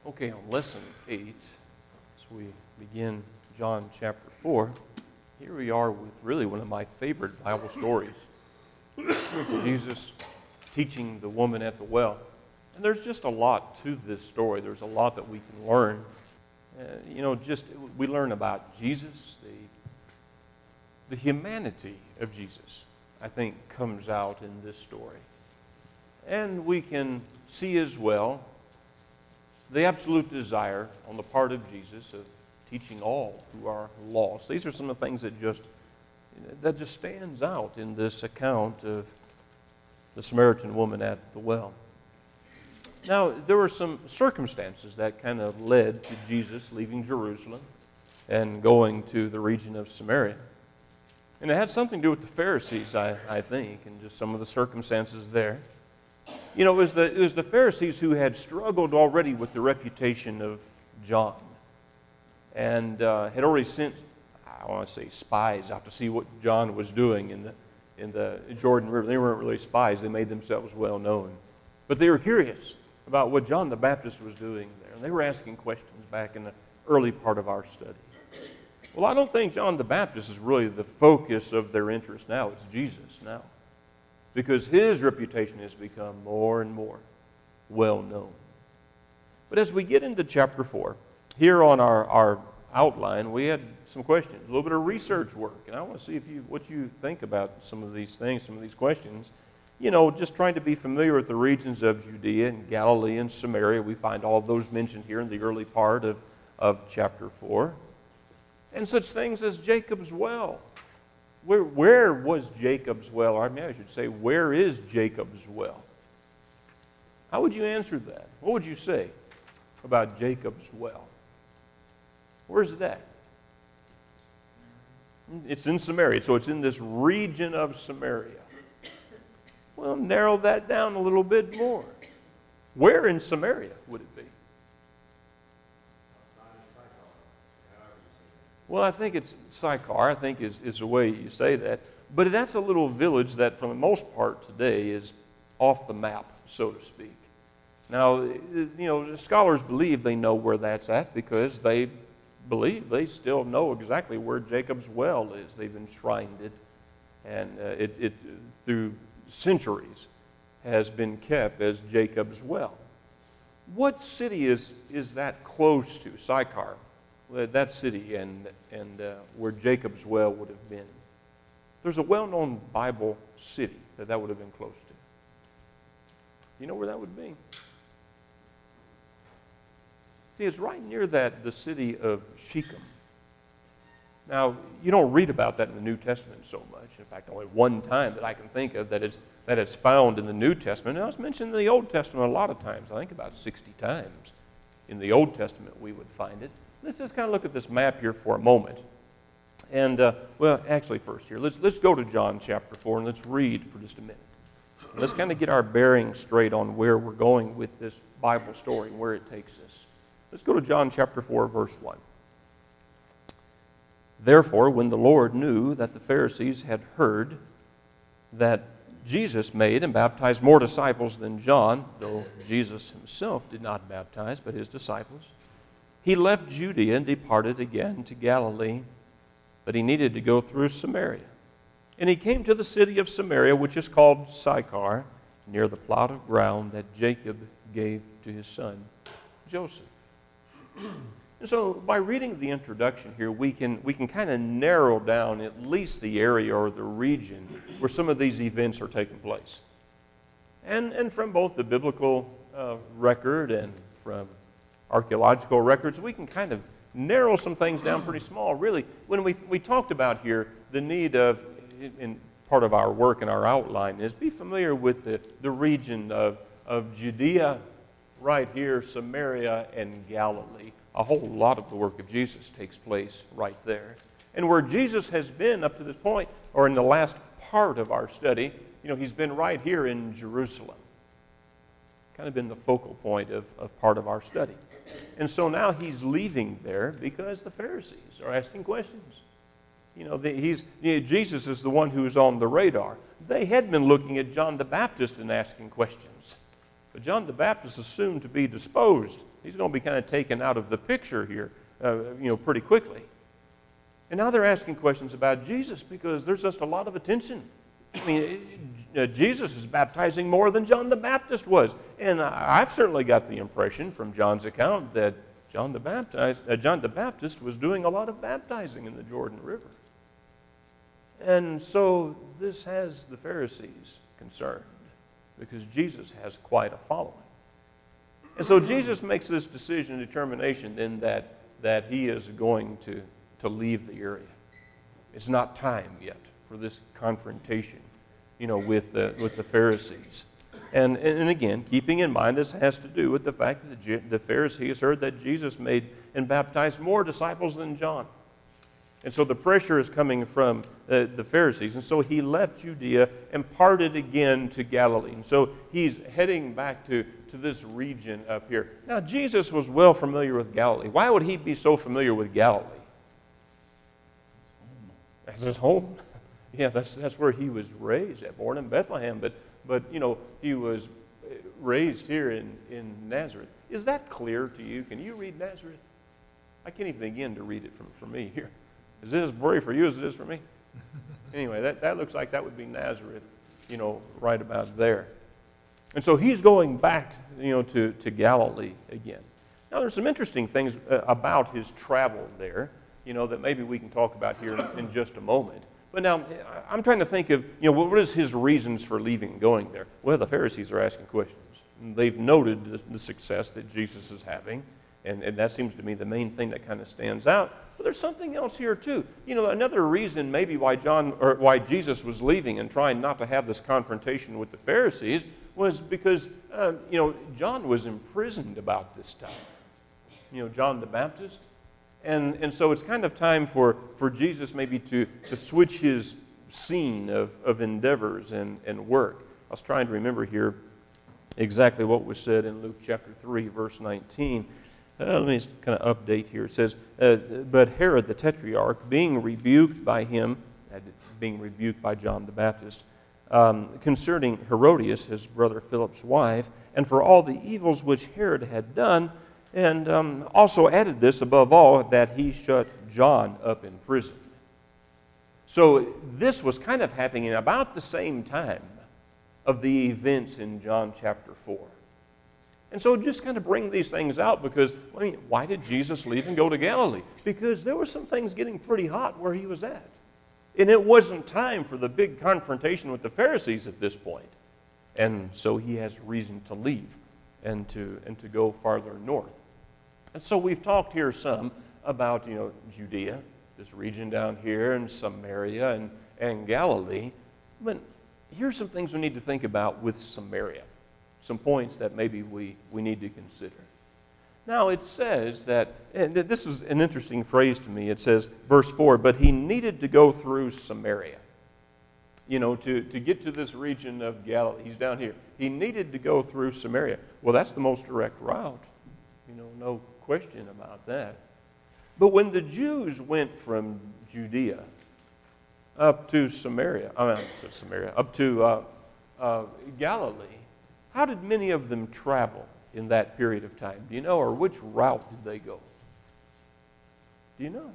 Okay, on lesson 8, as we begin John chapter 4, here we are with really one of my favorite Bible stories. Jesus teaching the woman at the well. And there's just a lot to this story. There's a lot that we can learn. We learn about Jesus, the humanity of Jesus, I think, comes out in this story. And we can see as well the absolute desire on the part of Jesus of teaching all who are lost. These are some of the things that just stands out in this account of the Samaritan woman at the well. Now, there were some circumstances that kind of led to Jesus leaving Jerusalem and going to the region of Samaria. And it had something to do with the Pharisees, I think, and just some of the circumstances there. You know, it was the Pharisees who had struggled already with the reputation of John and had already sent, I want to say, spies out to see what John was doing in the Jordan River. They weren't really spies. They made themselves well known. But they were curious about what John the Baptist was doing there. And they were asking questions back in the early part of our study. Well, I don't think John the Baptist is really the focus of their interest now. It's Jesus now, because his reputation has become more and more well known. But as we get into chapter 4, here on our outline, we had some questions, a little bit of research work, and I want to see what you think about some of these things, some of these questions. You know, just trying to be familiar with the regions of Judea and Galilee and Samaria. We find all of those mentioned here in the early part of chapter 4. And such things as Jacob's well. Where was Jacob's well? Or I should say, where is Jacob's well? How would you answer that? What would you say about Jacob's well? Where's it at? It's in Samaria, so it's in this region of Samaria. Well, narrow that down a little bit more. Where in Samaria would it be? Well, I think it's Sychar, I think is the way you say that. But that's a little village that, for the most part today, is off the map, so to speak. Now, you know, scholars believe they know where that's at because they believe they still know exactly where Jacob's well is. They've enshrined it, and it through centuries has been kept as Jacob's well. What city is that close to, Sychar? That city and where Jacob's well would have been. There's a well-known Bible city that would have been close to. You know where that would be? See, it's right near the city of Shechem. Now, you don't read about that in the New Testament so much. In fact, only one time that I can think of that it's found in the New Testament. Now, it's mentioned in the Old Testament a lot of times. I think about 60 times. In the Old Testament, we would find it. Let's just kind of look at this map here for a moment. And, first here, let's go to John chapter 4 and let's read for just a minute. Let's kind of get our bearings straight on where we're going with this Bible story and where it takes us. Let's go to John chapter 4, verse 1. Therefore, when the Lord knew that the Pharisees had heard that Jesus made and baptized more disciples than John, though Jesus himself did not baptize, but his disciples, he left Judea and departed again to Galilee, but he needed to go through Samaria. And he came to the city of Samaria, which is called Sychar, near the plot of ground that Jacob gave to his son Joseph. And so by reading the introduction here, we can kind of narrow down at least the area or the region where some of these events are taking place. And from both the biblical record and from archaeological records, we can kind of narrow some things down pretty small. Really, when we talked about here the need of, in part of our work and our outline, is be familiar with the region of Judea, right here, Samaria, and Galilee. A whole lot of the work of Jesus takes place right there. And where Jesus has been up to this point, or in the last part of our study, you know, he's been right here in Jerusalem. Kind of been the focal point of part of our study. And so now he's leaving there because the Pharisees are asking questions. You know, Jesus is the one who's on the radar. They had been looking at John the Baptist and asking questions. But John the Baptist is soon to be disposed. He's going to be kind of taken out of the picture here, pretty quickly. And now they're asking questions about Jesus because there's just a lot of attention. I mean, Jesus is baptizing more than John the Baptist was. And I've certainly got the impression from John's account that John the Baptist was doing a lot of baptizing in the Jordan River. And so this has the Pharisees concerned because Jesus has quite a following. And so Jesus makes this decision and determination then that he is going to leave the area. It's not time yet for this confrontation, with the Pharisees. And again, keeping in mind this has to do with the fact that the Pharisees heard that Jesus made and baptized more disciples than John. And so the pressure is coming from the Pharisees. And so he left Judea and parted again to Galilee. And so he's heading back to this region up here. Now, Jesus was well familiar with Galilee. Why would he be so familiar with Galilee? That's his home. Yeah, that's where he was raised, born in Bethlehem. But he was raised here in Nazareth. Is that clear to you? Can you read Nazareth? I can't even begin to read it from me here. Is this as blurry for you as it is for me? Anyway, that looks like that would be Nazareth, right about there. And so he's going back, to Galilee again. Now, there's some interesting things about his travel there, that maybe we can talk about here in just a moment. But now, I'm trying to think of, what is his reasons for leaving and going there? Well, the Pharisees are asking questions. They've noted the success that Jesus is having, and that seems to me the main thing that kind of stands out. But there's something else here, too. Another reason maybe why Jesus was leaving and trying not to have this confrontation with the Pharisees was because, John was imprisoned about this time. John the Baptist. And so it's kind of time for Jesus maybe to switch his scene of endeavors and work. I was trying to remember here exactly what was said in Luke chapter 3, verse 19. Let me just kind of update here. It says, but Herod the Tetrarch, being rebuked by him, being rebuked by John the Baptist, concerning Herodias, his brother Philip's wife, and for all the evils which Herod had done, and also added this above all, that he shut John up in prison. So this was kind of happening in about the same time of the events in John chapter 4. And so just kind of bring these things out because, why did Jesus leave and go to Galilee? Because there were some things getting pretty hot where he was at. And it wasn't time for the big confrontation with the Pharisees at this point. And so he has reason to leave and to go farther north. And so we've talked here some about, Judea, this region down here, and Samaria and Galilee. But here's some things we need to think about with Samaria. Some points that maybe we need to consider. Now it says that, and this is an interesting phrase to me, it says, verse 4, but he needed to go through Samaria. To get to this region of Galilee. He's down here. He needed to go through Samaria. Well, that's the most direct route. No question about that. But when the Jews went from Judea up to up to Galilee, how did many of them travel in that period of time? Do you know, or which route did they go? Do you know?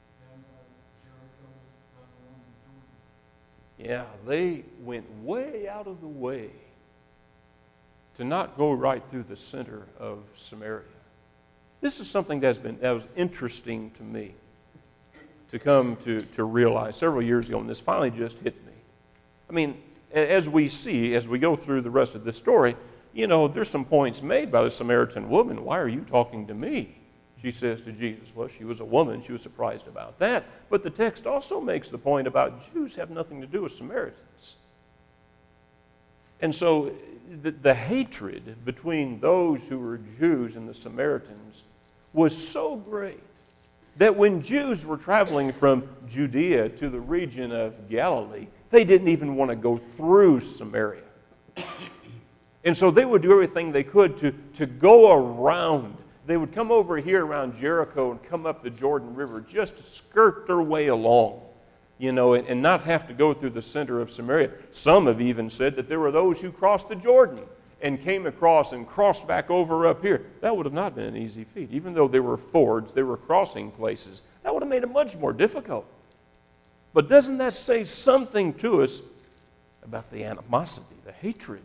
Yeah, they went way out of the way to not go right through the center of Samaria. This is something that was interesting to me to come to realize several years ago, and this finally just hit me. As we go through the rest of this story, there's some points made by the Samaritan woman. Why are you talking to me? She says to Jesus. Well, she was a woman. She was surprised about that. But the text also makes the point about Jews have nothing to do with Samaritans. And so the hatred between those who were Jews and the Samaritans was so great that when Jews were traveling from Judea to the region of Galilee, they didn't even want to go through Samaria. And so they would do everything they could to go around. They would come over here around Jericho and come up the Jordan River just to skirt their way along, and not have to go through the center of Samaria. Some have even said that there were those who crossed the Jordan and came across and crossed back over up here. That would have not been an easy feat. Even though they were fords, they were crossing places. That would have made it much more difficult. But doesn't that say something to us about the animosity, the hatred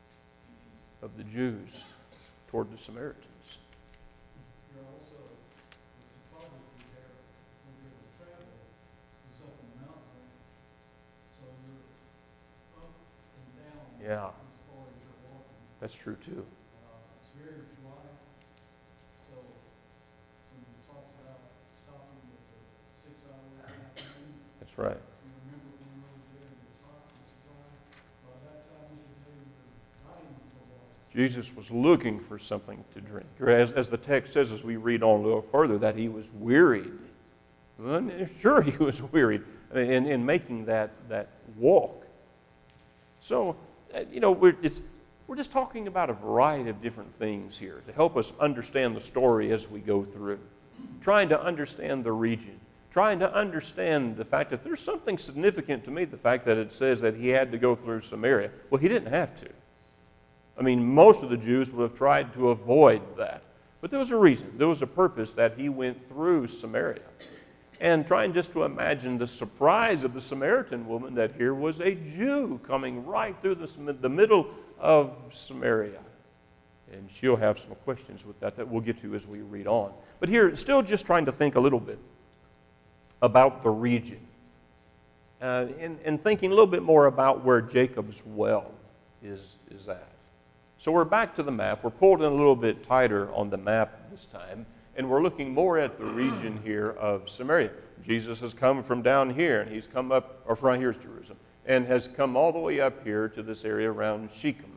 of the Jews toward the Samaritans? You're also, the topography there, when you're able to travel, is up in the mountain range. So you're up and down Yeah, as far as you're walking. that's true too. It's very dry. So when he talks about stopping with the 6 hour afternoon, That's right. you remember when we were there and it's hot and it's dry. By that time of the day, you're dying for water. Jesus was looking for something to drink. As the text says, as we read on a little further, that he was wearied. Well, sure, he was wearied in making that walk. So, we're just talking about a variety of different things here to help us understand the story as we go through. Trying to understand the region. Trying to understand the fact that there's something significant to me, the fact that it says that he had to go through Samaria. Well, he didn't have to. I mean, most of the Jews would have tried to avoid that. But there was a reason. There was a purpose that he went through Samaria. And trying just to imagine the surprise of the Samaritan woman that here was a Jew coming right through the middle of Samaria. And she'll have some questions with that we'll get to as we read on. But here, still just trying to think a little bit about the region. And thinking a little bit more about where Jacob's well is at. So we're back to the map. We're pulled in a little bit tighter on the map this time, and we're looking more at the region here of Samaria. Jesus has come from down here, and he's come up, or from here's Jerusalem, and has come all the way up here to this area around Shechem.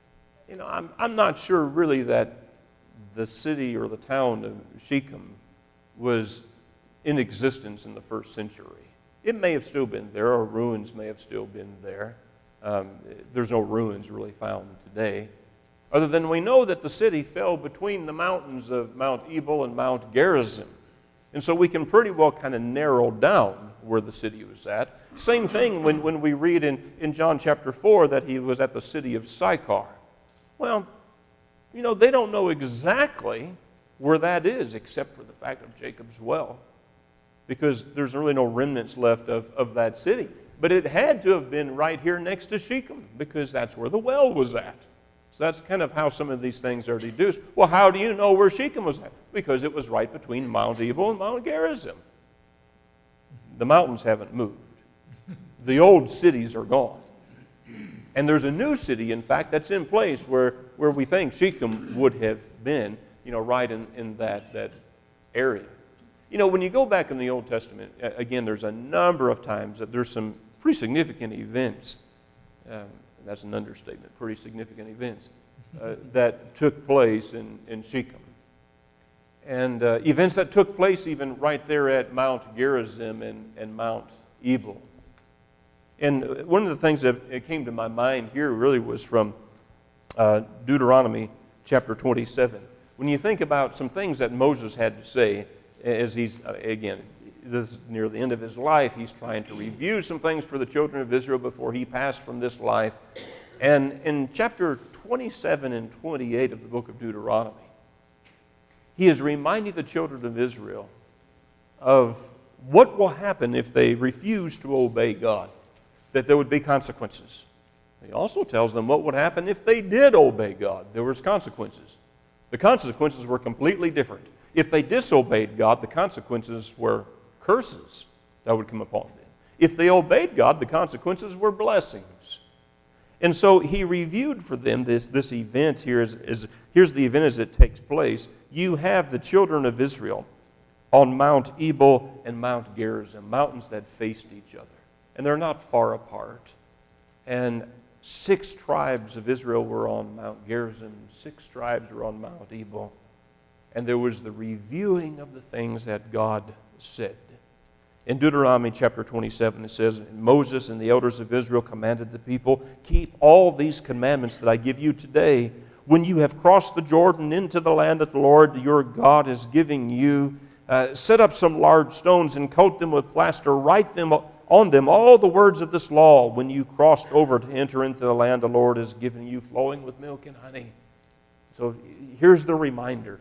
I'm not sure really that the city or the town of Shechem was in existence in the first century. It may have still been there, or ruins may have still been there. There's no ruins really found today. Other than we know that the city fell between the mountains of Mount Ebal and Mount Gerizim. And so we can pretty well kind of narrow down where the city was at. Same thing when we read in John chapter 4 that he was at the city of Sychar. Well, they don't know exactly where that is except for the fact of Jacob's well, because there's really no remnants left of that city. But it had to have been right here next to Shechem, because that's where the well was at. So that's kind of how some of these things are deduced. Well, how do you know where Shechem was at? Because it was right between Mount Ebal and Mount Gerizim. The mountains haven't moved. The old cities are gone. And there's a new city, in fact, that's in place where we think Shechem would have been, right in that area. When you go back in the Old Testament, again, there's a number of times that there's some pretty significant events. That's an understatement, pretty significant events that took place in Shechem. And events that took place even right there at Mount Gerizim and Mount Ebal. And one of the things that came to my mind here really was from Deuteronomy chapter 27. When you think about some things that Moses had to say as he's, again, this is near the end of his life, he's trying to review some things for the children of Israel before he passed from this life. And in chapter 27 and 28 of the book of Deuteronomy, he is reminding the children of Israel of what will happen if they refuse to obey God, that there would be consequences. He also tells them what would happen if they did obey God. There was consequences. The consequences were completely different. If they disobeyed God, the consequences were curses that would come upon them. If they obeyed God, the consequences were blessings. And so he reviewed for them this event here. Here's the event as it takes place. You have the children of Israel on Mount Ebal and Mount Gerizim, mountains that faced each other. And they're not far apart. And 6 tribes of Israel were on Mount Gerizim. 6 tribes were on Mount Ebal. And there was the reviewing of the things that God said. In Deuteronomy chapter 27, it says, Moses and the elders of Israel commanded the people, keep all these commandments that I give you today. When you have crossed the Jordan into the land that the Lord your God is giving you, set up some large stones and coat them with plaster. Write them on them all the words of this law when you crossed over to enter into the land the Lord has given you, flowing with milk and honey. So here's the reminder.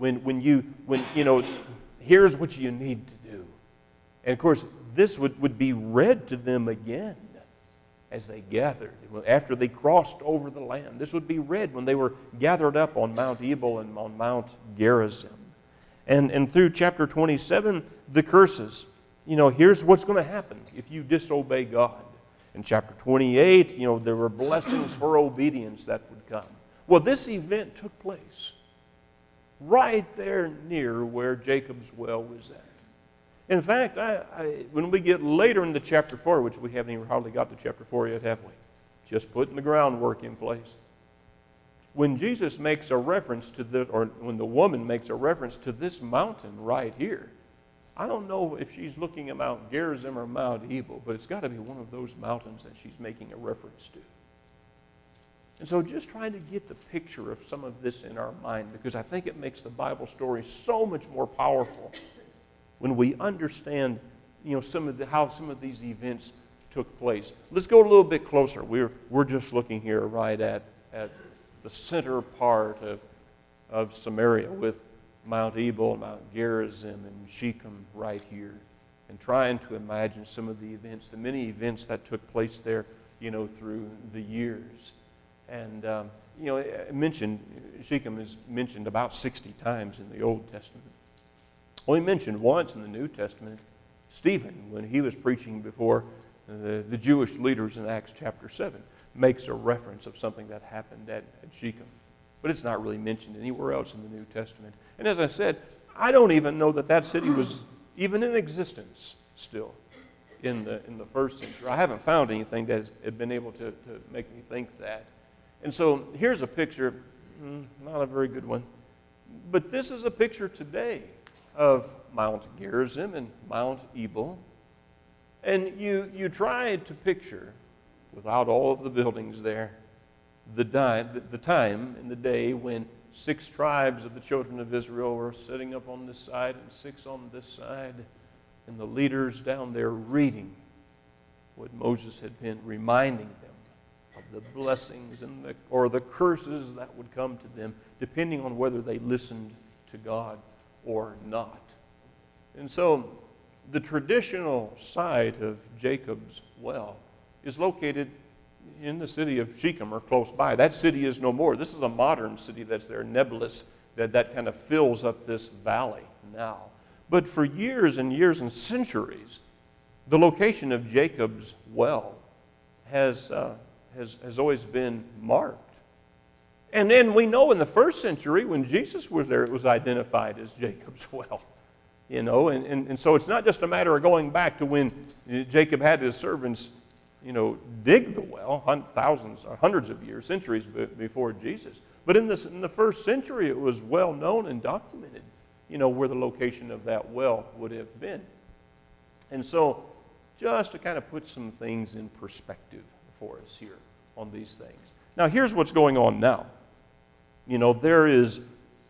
Here's what you need to do. And of course, this would be read to them again as they gathered, after they crossed over the land. This would be read when they were gathered up on Mount Ebal and on Mount Gerizim. And through chapter 27, the curses. Here's what's going to happen if you disobey God. In chapter 28, there were blessings for obedience that would come. Well, this event took place right there near where Jacob's well was at. In fact, when we get later into chapter 4, which we haven't even hardly got to chapter 4 yet, have we? Just putting the groundwork in place. When Jesus makes a reference to this, or when the woman makes a reference to this mountain right here, I don't know if she's looking at Mount Gerizim or Mount Ebal, but it's got to be one of those mountains that she's making a reference to. And so just trying to get the picture of some of this in our mind, because I think it makes the Bible story so much more powerful when we understand, how some of these events took place. Let's go a little bit closer. We're just looking here right at the center part of Samaria with Mount Ebal, Mount Gerizim, and Shechem right here, and trying to imagine some of the events, the many events that took place there, through the years. And Shechem is mentioned about 60 times in the Old Testament. Only mentioned once in the New Testament, Stephen, when he was preaching before the Jewish leaders in Acts chapter 7, makes a reference of something that happened at Shechem. But it's not really mentioned anywhere else in the New Testament. And as I said, I don't even know that city was even in existence still in the first century. I haven't found anything that has been able to make me think that. And so here's a picture, not a very good one, but this is a picture today of Mount Gerizim and Mount Ebal. And you try to picture, without all of the buildings there, the time and the day when 6 tribes of the children of Israel were sitting up on this side and 6 on this side, and the leaders down there reading what Moses had been reminding them of the blessings or the curses that would come to them, depending on whether they listened to God or not. And so the traditional site of Jacob's well is located in the city of Shechem or close by. That city is no more. This is a modern city that's there, Neblus, that kind of fills up this valley now. But for years and years and centuries, the location of Jacob's well has always been marked. And then we know in the first century, when Jesus was there, it was identified as Jacob's well. And so it's not just a matter of going back to when Jacob had his servants, dig the well, thousands or hundreds of years, centuries before Jesus. But in the first century, it was well known and documented, where the location of that well would have been. And so just to kind of put some things in perspective for us here on these things. Now, here's what's going on now. There is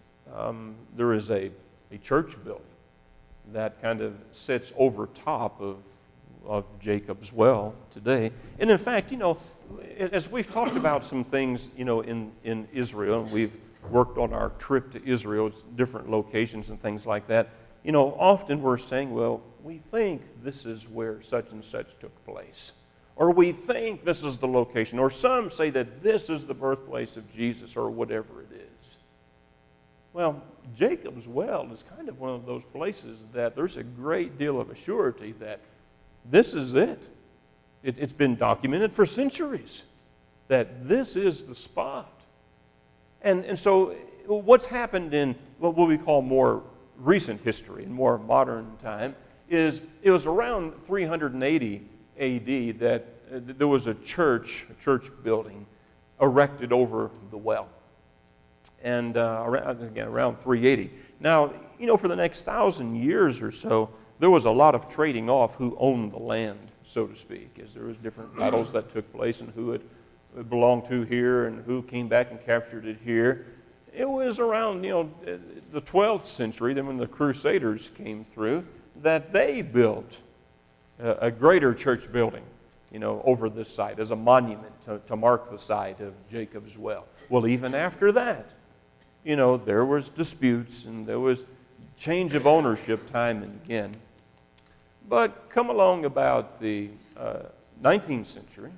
a church building that kind of sits over top of Jacob's well today. And in fact, as we've talked about some things, in Israel, and we've worked on our trip to Israel, different locations and things like that, often we're saying, well, we think this is where such and such took place. Or we think this is the location. Or some say that this is the birthplace of Jesus, or whatever it is. Well, Jacob's well is kind of one of those places that there's a great deal of surety that this is it. It's been documented for centuries that this is the spot. And so what's happened in what we call more recent history, in more modern time, is it was around 380 A.D. that there was a church building erected over the well. And around 380. Now, for the next 1,000 years or so, there was a lot of trading off who owned the land, so to speak, as there was different battles that took place and who it belonged to here and who came back and captured it here. It was around, the 12th century, then when the Crusaders came through, that they built a greater church building, over this site as a monument to mark the site of Jacob's well. Well, even after that, there was disputes and there was change of ownership time and again. But come along about the 19th century,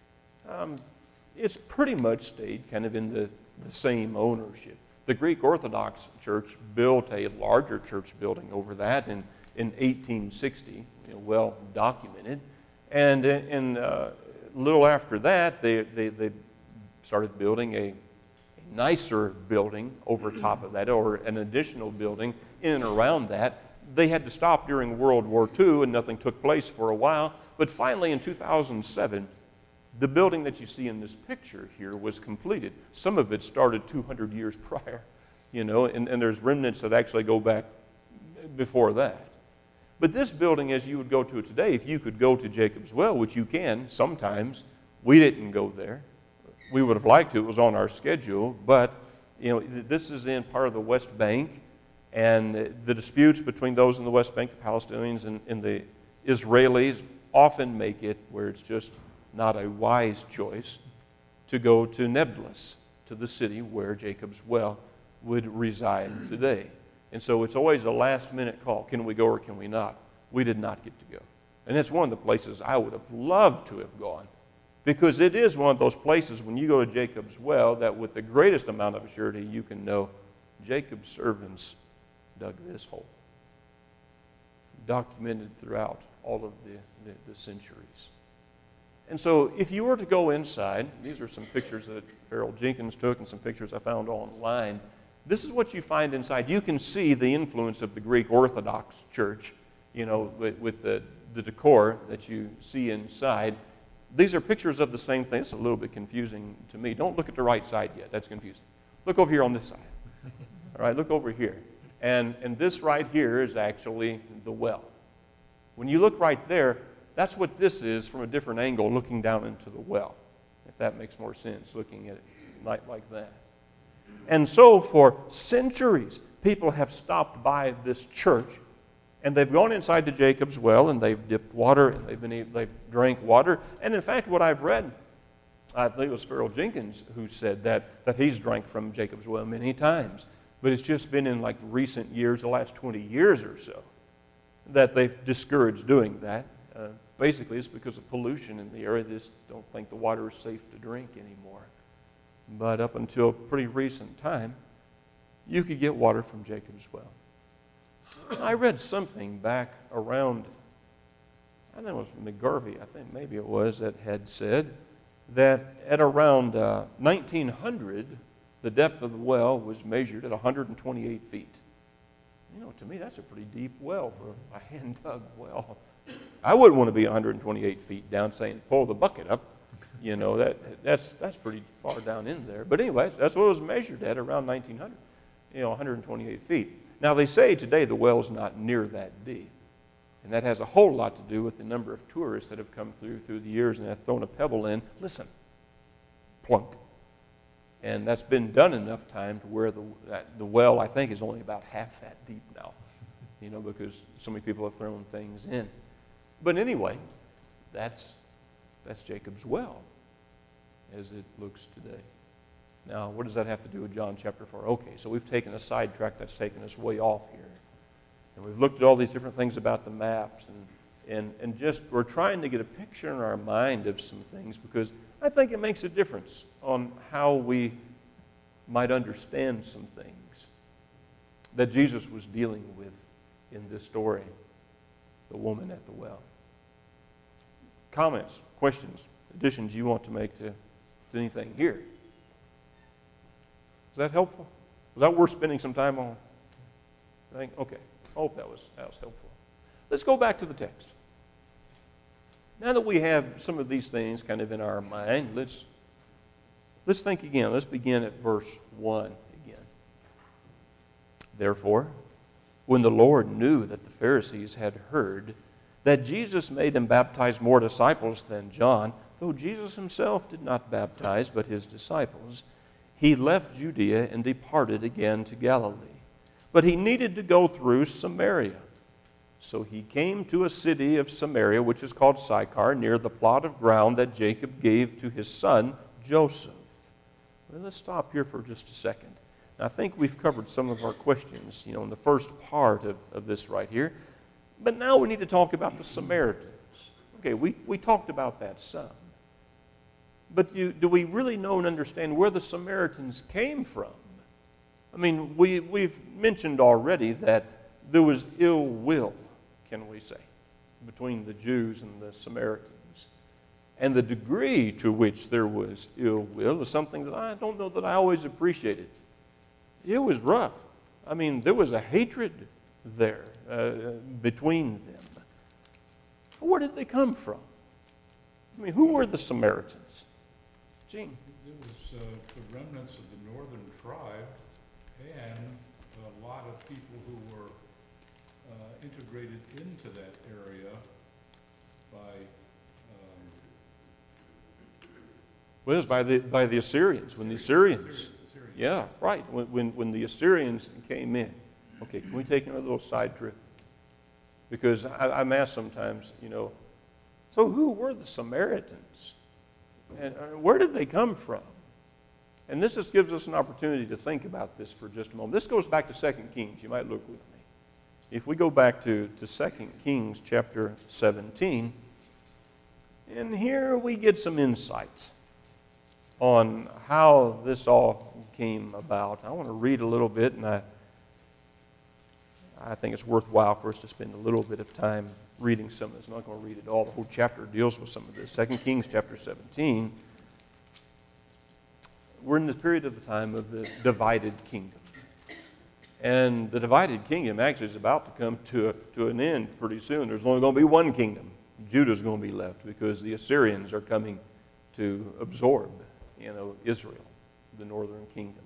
it's pretty much stayed kind of in the same ownership. The Greek Orthodox Church built a larger church building over that in 1860, well documented. And a little after that, they started building a nicer building over top of that, or an additional building in and around that. They had to stop during World War II, and nothing took place for a while. But finally, in 2007, the building that you see in this picture here was completed. Some of it started 200 years prior, and there's remnants that actually go back before that. But this building, as you would go to it today, if you could go to Jacob's Well, which you can sometimes, we didn't go there. We would have liked to. It was on our schedule. But, this is in part of the West Bank. And the disputes between those in the West Bank, the Palestinians and the Israelis, often make it where it's just not a wise choice to go to Nablus, to the city where Jacob's Well would reside today. And so it's always a last-minute call. Can we go or can we not? We did not get to go. And that's one of the places I would have loved to have gone, because it is one of those places when you go to Jacob's Well that with the greatest amount of surety you can know Jacob's servants dug this hole. Documented throughout all of the centuries. And so if you were to go inside, these are some pictures that Farrell Jenkins took and some pictures I found online. This is what you find inside. You can see the influence of the Greek Orthodox Church, with the decor that you see inside. These are pictures of the same thing. It's a little bit confusing to me. Don't look at the right side yet. That's confusing. Look over here on this side. All right, look over here. And this right here is actually the well. When you look right there, that's what this is from a different angle, looking down into the well, if that makes more sense, looking at it like that. And so for centuries, people have stopped by this church, and they've gone inside to Jacob's Well, and they've dipped water, and they've drank water. And in fact, what I've read, I think it was Farrell Jenkins who said that he's drank from Jacob's Well many times. But it's just been in like recent years, the last 20 years or so, that they've discouraged doing that. Basically, it's because of pollution in the area. They just don't think the water is safe to drink anymore. But up until a pretty recent time, you could get water from Jacob's Well. I read something back around, I think it was McGarvey, I think maybe it was, that had said that at around 1900, the depth of the well was measured at 128 feet. To me, that's a pretty deep well for a hand-dug well. I wouldn't want to be 128 feet down saying, pull the bucket up. That's pretty far down in there. But anyway, that's what it was measured at, around 1900, 128 feet. Now, they say today the well's not near that deep. And that has a whole lot to do with the number of tourists that have come through the years and have thrown a pebble in. Listen, plunk. And that's been done enough time to where the well, I think, is only about half that deep now, because so many people have thrown things in. But anyway, that's Jacob's Well as it looks today. Now, what does that have to do with John chapter 4? Okay, so we've taken a sidetrack that's taken us way off here. And we've looked at all these different things about the maps, and just we're trying to get a picture in our mind of some things, because I think it makes a difference on how we might understand some things that Jesus was dealing with in this story, the woman at the well. Comments, questions, additions you want to make to anything here? Is that helpful? Was that worth spending some time on? Okay. I hope that was helpful. Let's go back to the text. Now that we have some of these things kind of in our mind, let's think again. Let's begin at verse 1 again. Therefore, when the Lord knew that the Pharisees had heard that Jesus made him baptize more disciples than John, though Jesus himself did not baptize but his disciples, he left Judea and departed again to Galilee. But he needed to go through Samaria. So he came to a city of Samaria, which is called Sychar, near the plot of ground that Jacob gave to his son Joseph. Well, let's stop here for just a second. I think we've covered some of our questions, in the first part of this right here. But now we need to talk about the Samaritans. Okay, we talked about that some. But do we really know and understand where the Samaritans came from? I mean, we've mentioned already that there was ill will, can we say, between the Jews and the Samaritans. And the degree to which there was ill will is something that I don't know that I always appreciated. It was rough. I mean, there was a hatred there between them. Where did they come from? I mean, who were the Samaritans? Gene? It was the remnants of the northern tribe and a lot of people who were integrated into that area by Well, it was by the Assyrians. When the Assyrians. Yeah, right. When the Assyrians came in. Okay, can we take another little side trip? Because I'm asked sometimes, so who were the Samaritans? And where did they come from? And this just gives us an opportunity to think about this for just a moment. This goes back to 2 Kings. You might look with me. If we go back to 2 Kings chapter 17, and here we get some insight on how this all came about. I want to read a little bit, and I think it's worthwhile for us to spend a little bit of time reading some of this. I'm not going to read it all. The whole chapter deals with some of this. 2 Kings chapter 17, we're in the period of the time of the divided kingdom. And the divided kingdom actually is about to come to an end pretty soon. There's only going to be one kingdom. Judah's going to be left because the Assyrians are coming to absorb, Israel, the northern kingdom.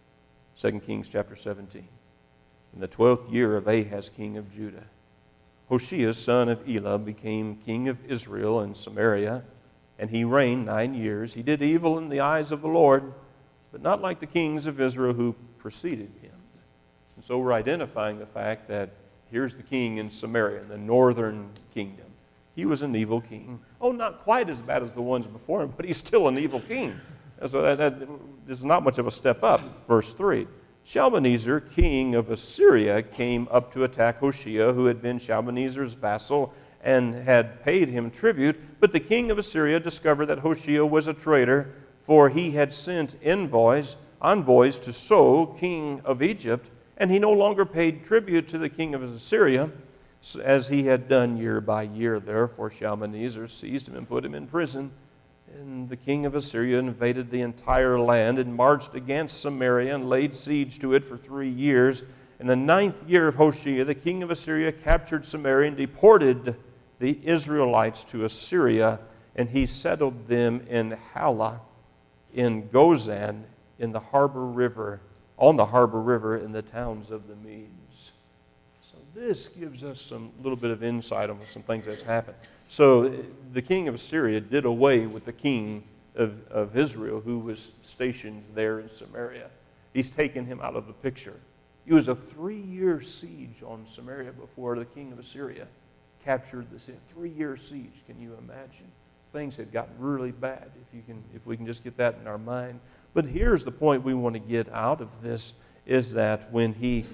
2 Kings chapter 17. In the 12th year of Ahaz, king of Judah, Hoshea, son of Elah, became king of Israel and Samaria, and he reigned 9 years. He did evil in the eyes of the Lord, but not like the kings of Israel who preceded him. And so we're identifying the fact that here's the king in Samaria, in the northern kingdom. He was an evil king. Oh, not quite as bad as the ones before him, but he's still an evil king. So this is not much of a step up. Verse 3. Shalmaneser, king of Assyria, came up to attack Hoshea, who had been Shalmaneser's vassal and had paid him tribute. But the king of Assyria discovered that Hoshea was a traitor, for he had sent envoys to So, king of Egypt, and he no longer paid tribute to the king of Assyria, as he had done year by year. Therefore Shalmaneser seized him and put him in prison. And the king of Assyria invaded the entire land and marched against Samaria and laid siege to it for 3 years. In the 9th year of Hoshea, the king of Assyria captured Samaria and deported the Israelites to Assyria, and he settled them in Halah, in Gozan, in the harbor river, on the harbor river, in the towns of the Medes. So this gives us some little bit of insight on some things that's happened. So the king of Assyria did away with the king of Israel, who was stationed there in Samaria. He's taken him out of the picture. It was a 3-year siege on Samaria before the king of Assyria captured the city. 3-year siege, can you imagine? Things had gotten really bad, if we can just get that in our mind. But here's the point we want to get out of this, is that when he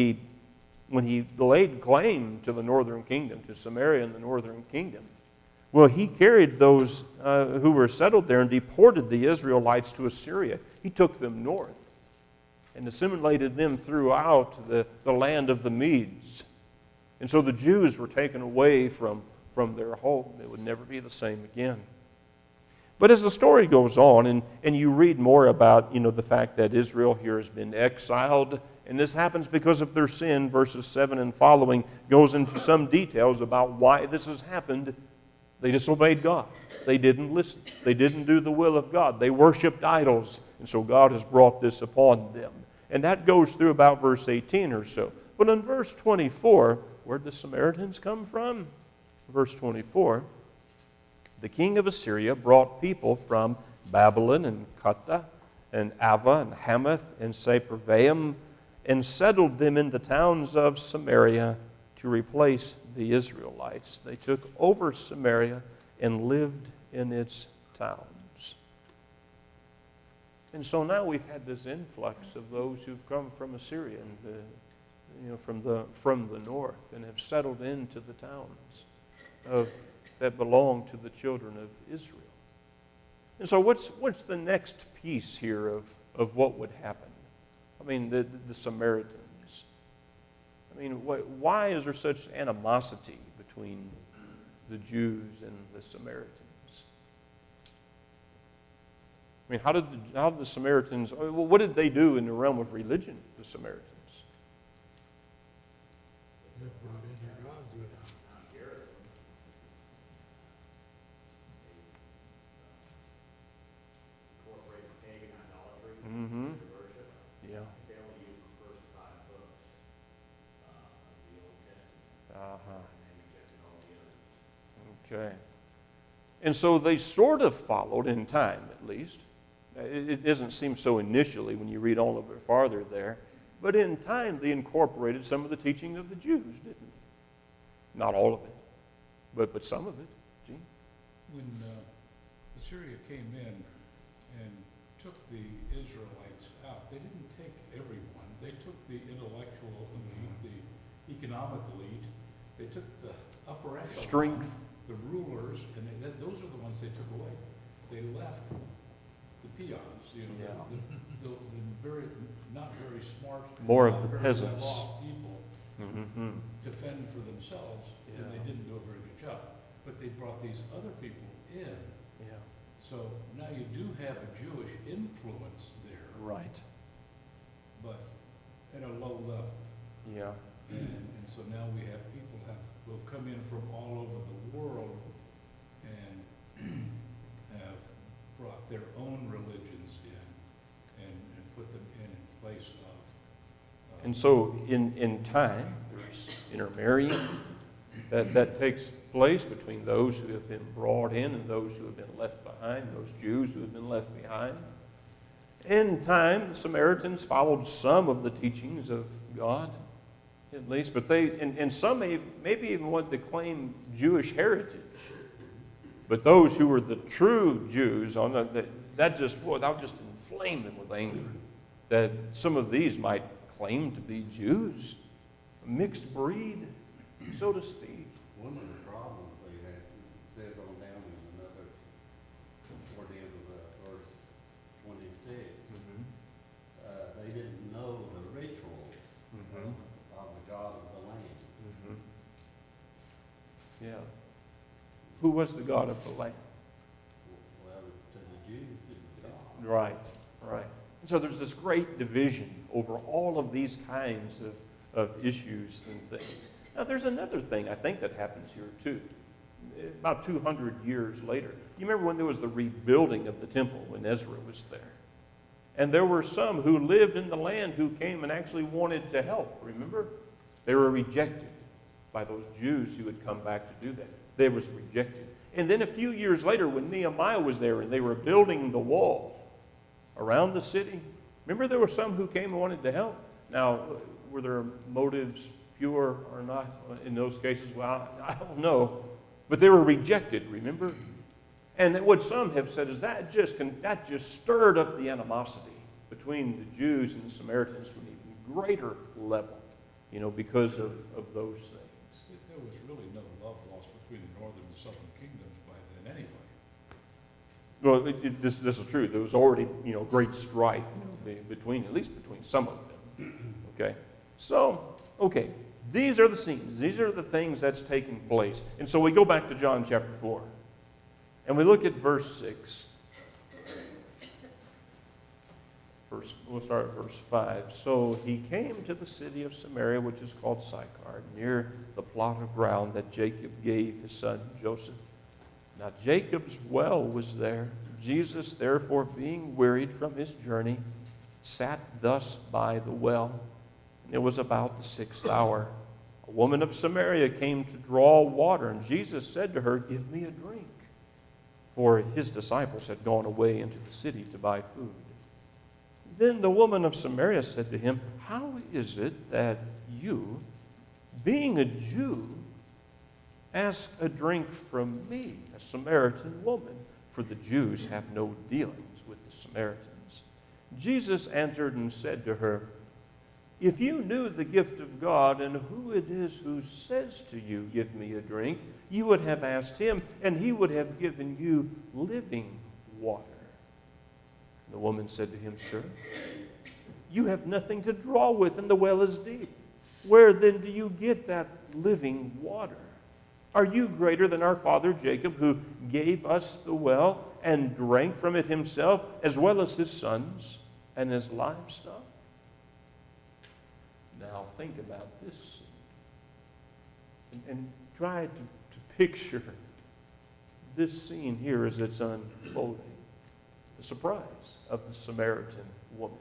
laid claim to the northern kingdom, to Samaria and the northern kingdom, well, he carried those who were settled there and deported the Israelites to Assyria. He took them north and assimilated them throughout the land of the Medes. And so the Jews were taken away from their home. They would never be the same again. But as the story goes on, and you read more about, the fact that Israel here has been exiled, and this happens because of their sin, verses 7 and following goes into some details about why this has happened. They disobeyed God. They didn't listen. They didn't do the will of God. They worshiped idols, and so God has brought this upon them. And that goes through about verse 18 or so. But in verse 24, where'd the Samaritans come from? Verse 24, the king of Assyria brought people from Babylon and Cutha and Ava and Hamath and Sepharvaim and settled them in the towns of Samaria to replace the Israelites. They took over Samaria and lived in its towns. And so now we've had this influx of those who've come from Assyria and from the north and have settled into the towns that belong to the children of Israel. And so what's the next piece here of what would happen? I mean, the Samaritans. I mean, why is there such animosity between the Jews and the Samaritans? I mean, how did the Samaritans, what did they do in the realm of religion, the Samaritans? They brought in their gods with them. Incorporate pagan idolatry Mm-hmm. into worship. Yeah. They only use the first 5 books of the Old Testament, Uh-huh. and they rejected all the others. Okay. And so they sort of followed in time, at least. It doesn't seem so initially when you read on a little bit farther there. But in time, they incorporated some of the teaching of the Jews, didn't they? Not all of it, but some of it. Gene? When Assyria came in and took the Israelites out, they didn't take everyone. They took the intellectual elite, the economic elite. They took the upper echelon, Strength. the rulers, and those are the ones they took away. They left the peons, the very, not very smart, More not of the very peasants. well-off people Mm-hmm. to fend for themselves, and they Yeah. didn't do a very good job. But they brought these other people in. Yeah. So now you do have a Jewish influence there, Right. but at a low level. Yeah. And so now we have people who have come in from all over the world and have brought their own religions in and put them in place of. And so in time, there's intermarrying that takes place between those who have been brought in and those who have been left behind, those Jews who have been left behind. In time, the Samaritans followed some of the teachings of God, at least, but and some maybe even wanted to claim Jewish heritage. But those who were the true Jews, that just inflamed them with anger. That some of these might claim to be Jews, a mixed breed, so to speak. One of the problems they had, said on down in another, toward the end of verse 26, they didn't know the ritual of the God of the land. Yeah. Who was the God of the land? Well, to the Jews, it was God. Right, right. And so there's this great division over all of these kinds of issues and things. Now, there's another thing I think that happens here, too. About 200 years later. You remember when there was the rebuilding of the temple when Ezra was there? And there were some who lived in the land who came and actually wanted to help, remember? They were rejected by those Jews who had come back to do that. They was rejected. And then a few years later when Nehemiah was there and they were building the wall around the city, remember there were some who came and wanted to help? Now, were their motives pure or not in those cases? Well, I don't know. But they were rejected, remember? And what some have said is that just stirred up the animosity between the Jews and the Samaritans to an even greater level, because of those things. There was really no love lost between the northern and southern kingdoms by then anyway. Well, this is true. There was already, great strife between, at least between some of them. Okay? So, okay, these are the scenes. These are the things that's taking place. And so we go back to John chapter 4. And we look at verse 6. We'll start at verse 5. So he came to the city of Samaria, which is called Sychar, near the plot of ground that Jacob gave his son Joseph. Now Jacob's well was there. Jesus, therefore, being wearied from his journey, sat thus by the well. And it was about the 6th hour. A woman of Samaria came to draw water, and Jesus said to her, "Give me a drink." For his disciples had gone away into the city to buy food. Then the woman of Samaria said to him, "How is it that you, being a Jew, ask a drink from me, a Samaritan woman, for the Jews have no dealings with the Samaritans. Jesus answered and said to her, if you knew the gift of God and who it is who says to you, give me a drink, you would have asked him, and he would have given you living water. The woman said to him, sir, you have nothing to draw with, and the well is deep. Where then do you get that living water? Are you greater than our father Jacob, who gave us the well and drank from it himself, as well as his sons and his livestock? Now think about this scene and try to picture this scene here as it's unfolding. The surprise of the Samaritan woman.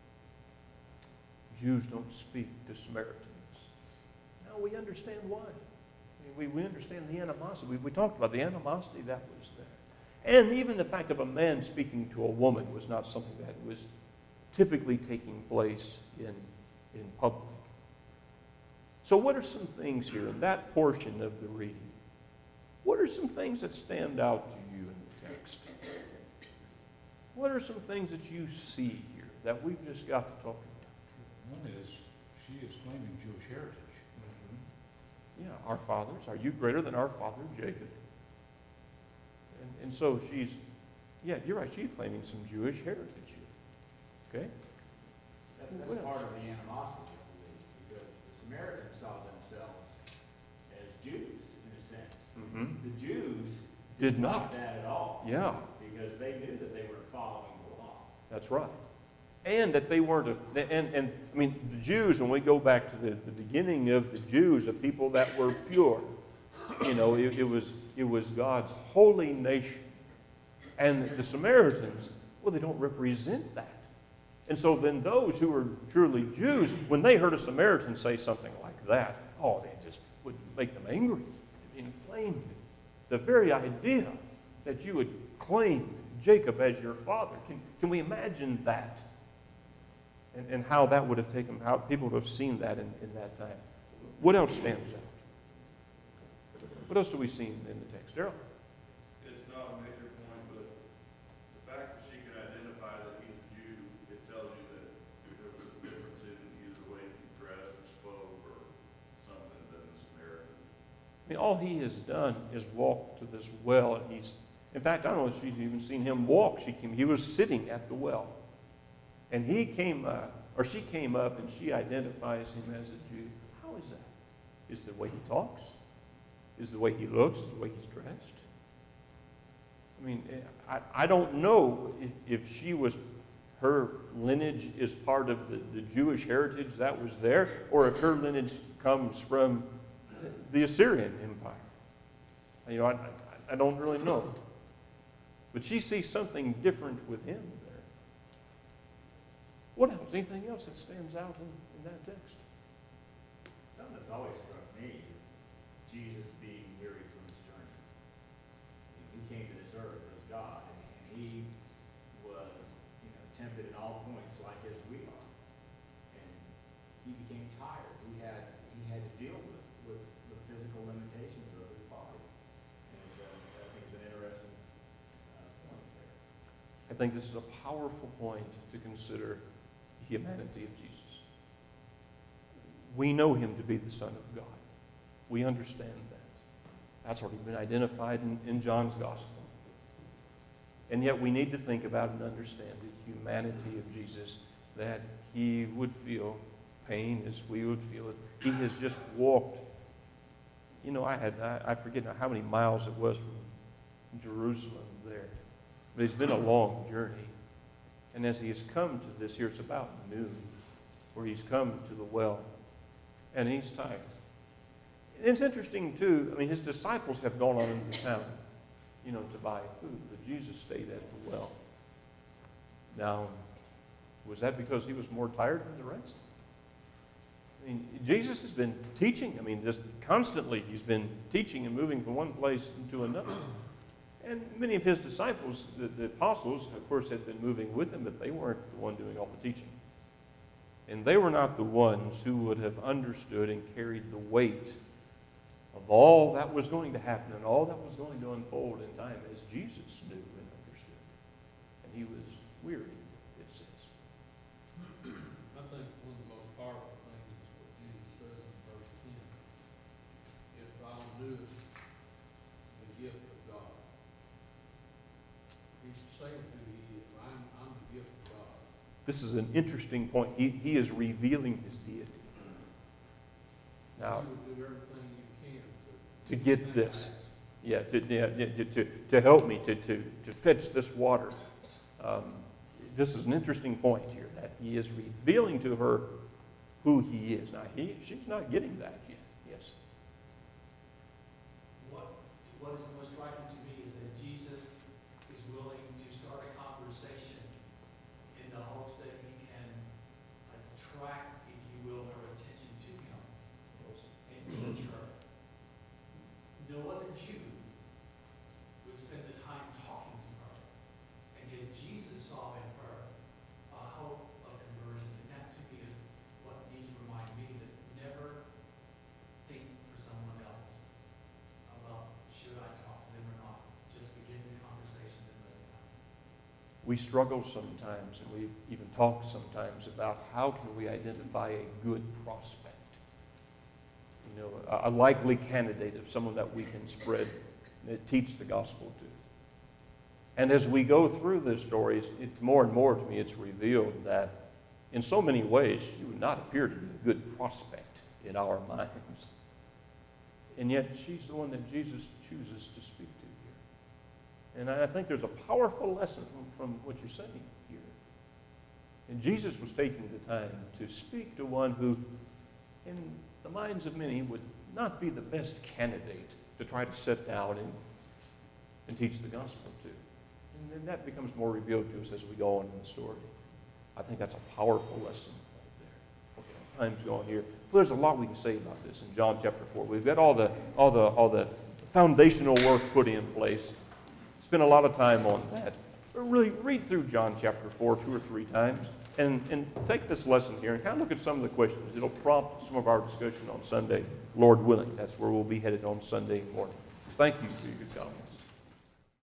Jews don't speak to Samaritans. Now we understand why. We understand the animosity. We talked about the animosity that was there. And even the fact of a man speaking to a woman was not something that was typically taking place in public. So what are some things here in that portion of the reading? What are some things that stand out to you in the text? What are some things that you see here that we've just got to talk about? One is, she is claiming Jewish heritage. Yeah, our fathers. Are you greater than our father Jacob? And so she's, yeah, you're right, she's claiming some Jewish heritage here. Okay? That's part of the animosity, I believe, because the Samaritans saw themselves as Jews, in a sense. Mm-hmm. The Jews Did not. that at all. Yeah, Because they knew that they weren't following the law. that's right. And that they weren't, and I mean, the Jews, when we go back to the beginning of the Jews, a people that were pure, you know, it was God's holy nation. And the Samaritans, well, they don't represent that. And so then those who were truly Jews, when they heard a Samaritan say something like that, oh, they just would make them angry, inflamed. The very idea that you would claim Jacob as your father, can we imagine that? And how that would have taken, how people would have seen that in that time. What else stands out? What else do we see in the text? Daryl? It's not a major point, but the fact that she can identify that he's a Jew, it tells you that there was a difference in either the way he dressed or spoke or something than the Samaritan. I mean, all he has done is walk to this well, and in fact, I don't know if she's even seen him walk. He was sitting at the well. And she came up and she identifies him as a Jew. How is that? Is it the way he talks? Is it the way he looks? Is it the way he's dressed? I mean, I don't know if she was, her lineage is part of the Jewish heritage that was there, or if her lineage comes from the Assyrian Empire. You know, I don't really know. But she sees something different with him there. What else? Anything else that stands out in that text? Something that's always struck me is Jesus being weary from his journey. He came to this earth as God, and he was, tempted in all points like as we are. And he became tired. He had to deal with the physical limitations of his body. And I think it's an interesting point there. I think this is a powerful point to consider the humanity of Jesus. We know him to be the Son of God. We understand that. That's already been identified in John's Gospel. And yet we need to think about and understand the humanity of Jesus, that he would feel pain as we would feel it. He has just walked. You know, I forget now how many miles it was from Jerusalem there. But it's been a long journey. And as he has come to this here, it's about noon, where he's come to the well, and he's tired. It's interesting, too, I mean, his disciples have gone on into town, to buy food, but Jesus stayed at the well. Now, was that because he was more tired than the rest? I mean, Jesus has been teaching. I mean, just constantly he's been teaching and moving from one place into another. And many of his disciples, the apostles, of course, had been moving with him, but they weren't the one doing all the teaching. And they were not the ones who would have understood and carried the weight of all that was going to happen and all that was going to unfold in time as Jesus knew and understood. And he was weary, it says. I think one of the most powerful things is what Jesus says in verse 10. If thou knewest the gift of God. He's saying who he is. I'm the gift of God. This is an interesting point. He is revealing his deity. Now, You would do everything you can to get this. Yeah, to help me, to fetch this water. This is an interesting point here, that he is revealing to her who he is. Now, she's not getting that yet. Yes. What is most striking to me is that Jesus is willing to start a conversation in the hopes that he can attract, if you will, her attention to him and teach her. No other Jew would spend the time talking to her, and yet Jesus saw in her a hope of conversion, and that to me is what needs to remind me that never think for someone else about should I talk to them or not. Just begin the conversation and let it happen. We struggle sometimes, and we even talk sometimes about how can we identify a good prospect. You know, a likely candidate of someone that we can spread, teach the gospel to. And as we go through the stories, more and more to me it's revealed that in so many ways she would not appear to be a good prospect in our minds. And yet she's the one that Jesus chooses to speak to here. And I think there's a powerful lesson from what you're saying here. And Jesus was taking the time to speak to one who, in the minds of many, would not be the best candidate to try to sit down and teach the gospel to. And then that becomes more revealed to us as we go on in the story. I think that's a powerful lesson right there. Okay, time's going here. There's a lot we can say about this in John chapter 4. We've got all the foundational work put in place. Spent a lot of time on that. But really read through John chapter 4 2 or 3 times and take this lesson here and kind of look at some of the questions. It'll prompt some of our discussion on Sunday, Lord willing. That's where we'll be headed on Sunday morning. Thank you for your comments.